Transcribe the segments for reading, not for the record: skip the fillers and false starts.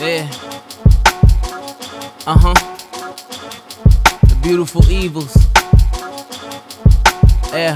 Yeah. The beautiful evils. Yeah.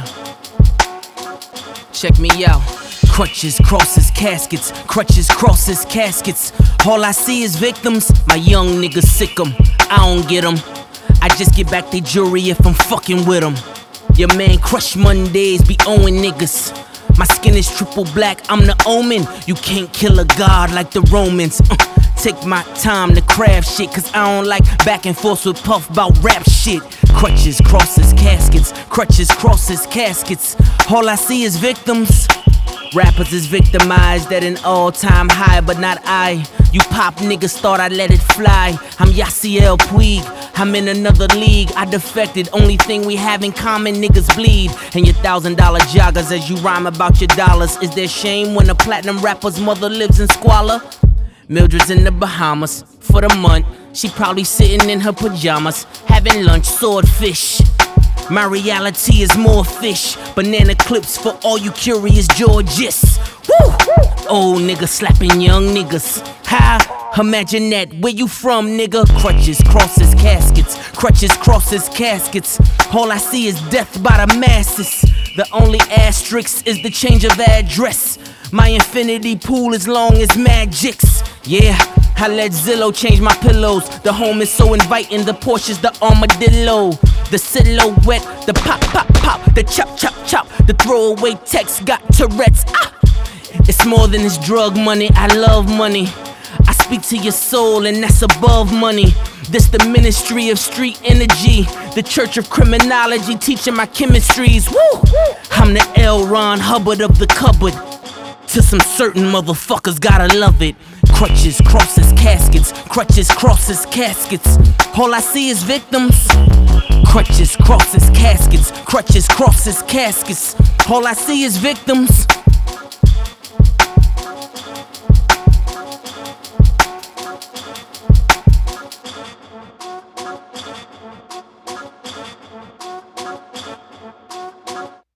Check me out. Crutches, crosses, caskets. Crutches, crosses, caskets. All I see is victims. My young niggas sick 'em. I don't get 'em. I just get back the jury if I'm fucking with 'em. Your man Crush Mondays be owing niggas. My skin is triple black, I'm the omen. You can't kill a god like the Romans. Take my time to craft shit, cause I don't like back and forth with Puff about rap shit. Crutches, crosses, caskets. Crutches, crosses, caskets. All I see is victims. Rappers is victimized at an all-time high, but not I. You pop niggas thought I let it fly. I'm Yasiel Puig, I'm in another league. I defected, only thing we have in common, niggas bleed. And your $1,000 joggers as you rhyme about your dollars. Is there shame when a platinum rapper's mother lives in squalor? Mildred's in the Bahamas for the month. She probably sitting in her pajamas, having lunch, swordfish. My reality is more fish. Banana clips for all you curious Georges. Woo! Old nigga slapping young niggas. Ha! Imagine that. Where you from, nigga? Crutches, crosses, caskets. Crutches, crosses, caskets. All I see is death by the masses. The only asterisk is the change of address. My infinity pool as long as magics. Yeah, I let Zillow change my pillows. The home is so inviting, the Porsche's the armadillo. The silhouette, the pop, pop, pop. The chop, chop, chop. The throwaway text got Tourette's. Ah! It's more than this drug money, I love money. I speak to your soul and that's above money. This the ministry of street energy. The church of criminology teaching my chemistries. Woo! I'm the L. Ron Hubbard of the cupboard. To some certain motherfuckers gotta love it. Crutches, crosses, caskets. Crutches, crosses, caskets. All I see is victims. Crutches, crosses, caskets. Crutches, crosses, caskets. All I see is victims.